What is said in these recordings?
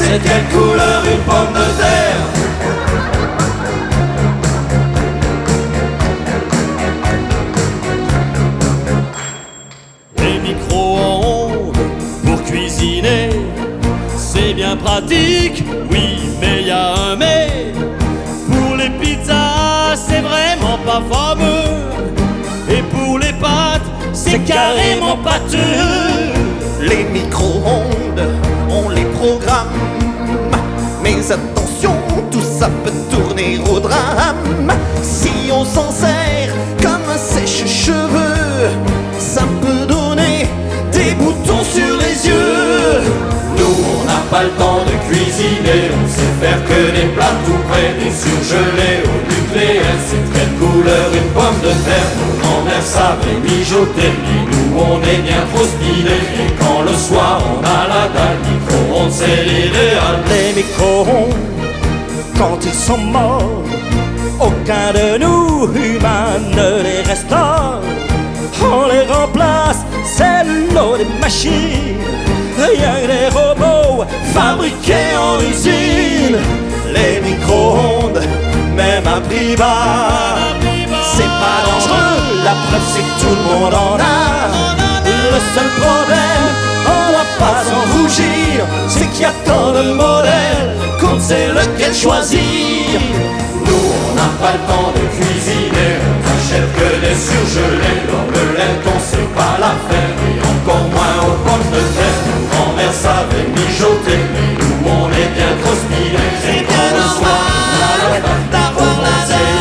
C'est quelle couleur une pomme de terre? Les micro-ondes pour cuisiner, c'est bien pratique, oui, mais y a un mais. Pour les pizzas, c'est vraiment pas fameux. Et pour les pâtes, c'est carrément pâteux. Les micro-ondes, on les programme. Mais attention, tout ça peut tourner au drame. Si on s'en sert comme un sèche-cheveux, ça peut donner des boutons sur les yeux. Nous on n'a pas le temps de cuisiner, on sait faire que des plats tout près, des surgelés au nucléaire. C'est quelle couleur une pomme de terre? Nos grands-mères savaient mijoter, mais nous on est bien trop stylés. Et quand le soir on a la dalle, micro-ondes c'est l'idéal. Les micro-ondes, quand ils sont morts, aucun de nous humains ne les restaure. On les remplace, c'est l'eau des machines, rien que des robots fabriqués en usine. Les micro-ondes, même à prix bas, c'est pas dangereux, la preuve c'est que tout le monde en a. Le seul problème, on va pas s'en rougir, c'est qu'il y a tant de modèles qu'on ne sait lequel choisir. Nous on n'a pas le temps de cuisiner, on n'achète que des surgelés. L'omelette on sait pas la faire, et encore moins aux pommes de terre. Nos grands-mères savaient mijoter, mais nous on est bien trop stylés. C'est bien normal d'avoir la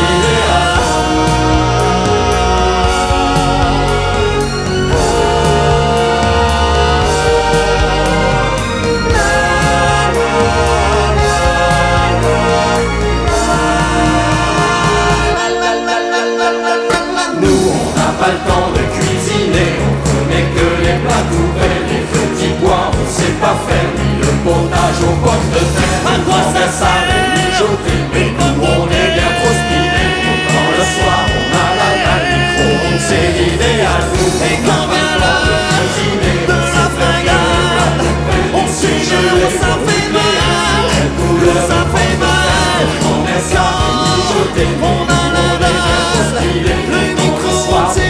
Pas le temps de cuisiner, on connaît que les plats tout prêts. Les petits pois on sait pas faire, ni le potage aux pommes de terre. On fait ça et mijoter, mais nous on est bien trop stylés. Quand le soir on a la dalle, micro-ondes c'est l'idéal. Et quand vient l'heure de cuisiner, de la fringale, on surgèle, ça fait mal, ça fait mal. on est ça et mijoter, On a la dalle, le micro-ondes c'est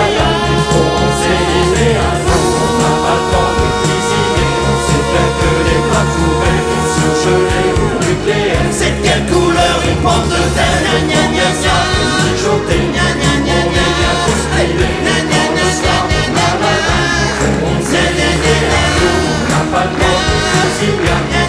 c'est quelle couleur une pomme de terre? Gna gna gna gna. Mijoter, Gna gna gna on gna est bien trop stylés. Gna gna gna gna gna gna. On sait Gna gna gna gna. on n'a pas le temps de cuisiner.